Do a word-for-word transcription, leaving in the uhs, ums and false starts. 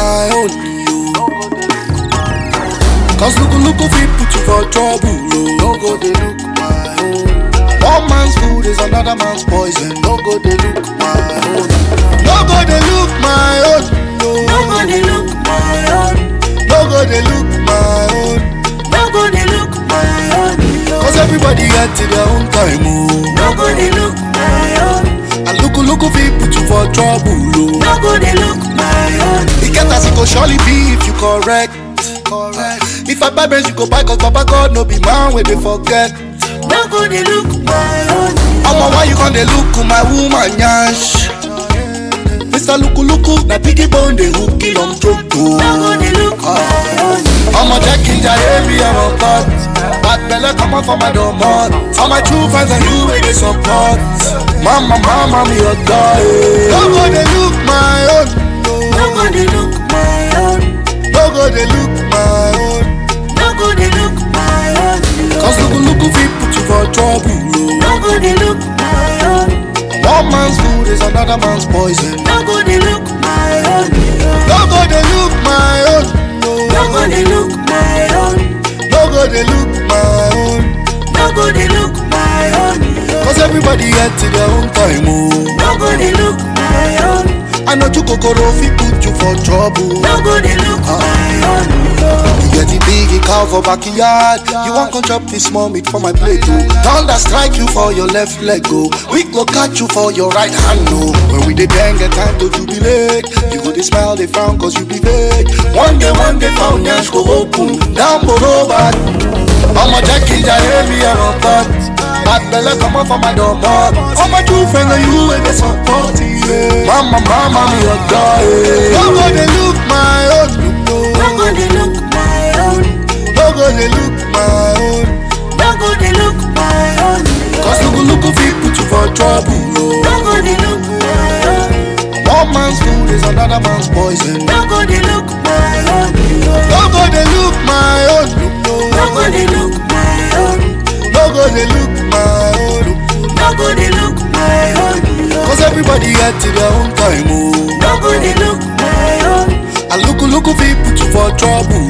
my own, yo. Cause look, look, if he put you for trouble, yo. No go they look my own. One man's food is another man's poison. No go they look my own. No go they look my own, yo. No go they look my own. No go they look my own. No go they look my own. Cause everybody had to their own time, oh. No go they look my own. And look, look, if he put you for trouble, oh. No go they look my own. It get as it go surely be if you correct. Correct. If I buy brands, you go buy, cause Papa God no be man where they forget. No go they look my own. I'm a why you gonna look my woman, yash. Mister Luku Luku, na piggy bone they hook kill on Toto. No go they look my own. I'm a jack in the heavy, I'm a cut. Bad bella come on for my domot. All my true fans and you where they support. Mama, mama, me a guy. No go they look my own. No go they look my own. No go they look my own. No go they look my own. Cause look, look, if he put you for trouble. No go they look my own. One man's food is another man's poison. No go they look my own. No go they look my own. No go they look my own. No go they look my own. No go they look my own. Cause everybody had to their own time, oh. No go they look my own. I know you kokoro fi put you for trouble. No go they look my own. You get the big cow for backyard. You want to chop this small meat for my plate, oh. Thunder strike you for your left leg, oh. We go catch you for your right hand, oh. When we dey bang, get time to jubilate. You go they smile, they frown cause you be fake. One day, one day, found yash go open. Down below back. I'm a Jackie, I heavy, I'm a cut. Bad bella come on for my domot. All my true friends are you and they support you. Mama, mama, me a guy. No go they look my own. No go they look my own. No go they look my own. No go they look my own. Cause look, look, if he put you for trouble. No go they look my own. One man's food is another man's poison. No go they look my own. No go they look my own. No go they look my own. No go they look my own. No go they look my own. Cause everybody had to their own time, oh. No go they look my own. And look, look, if he put you for trouble.